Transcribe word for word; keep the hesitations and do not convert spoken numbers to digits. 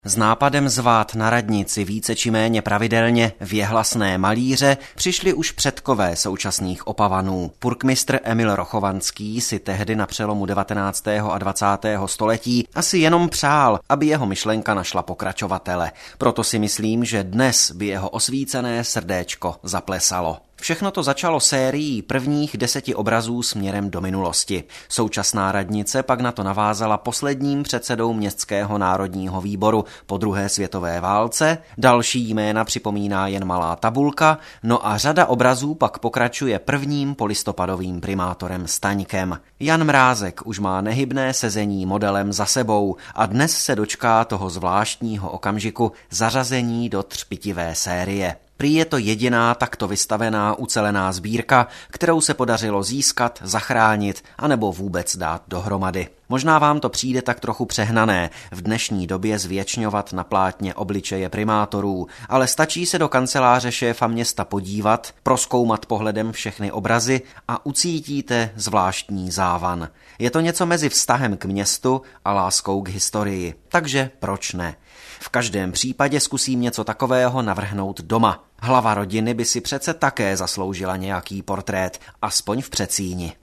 S nápadem zvát na radnici více či méně pravidelně věhlasné malíře přišli už předkové současných Opavanů. Purkmistr Emil Rochovanský si tehdy na přelomu devatenáctého a dvacátého století asi jenom přál, aby jeho myšlenka našla pokračovatele. Proto si myslím, že dnes by jeho osvícené srdéčko zaplesalo. Všechno to začalo sérií prvních deseti obrazů směrem do minulosti. Současná radnice pak na to navázala posledním předsedou Městského národního výboru po druhé světové válce, další jména připomíná jen malá tabulka, no a řada obrazů pak pokračuje prvním polistopadovým primátorem Staňkem. Jan Mrázek už má nehybné sezení modelem za sebou a dnes se dočká toho zvláštního okamžiku zařazení do třpitivé série. Prý je to jediná takto vystavená ucelená sbírka, kterou se podařilo získat, zachránit anebo vůbec dát dohromady. Možná vám to přijde tak trochu přehnané v dnešní době zvěčňovat na plátně obličeje primátorů, ale stačí se do kanceláře šéfa města podívat, prozkoumat pohledem všechny obrazy a ucítíte zvláštní závan. Je to něco mezi vztahem k městu a láskou k historii, takže proč ne? V každém případě zkusím něco takového navrhnout doma. Hlava rodiny by si přece také zasloužila nějaký portrét, aspoň v předsíni.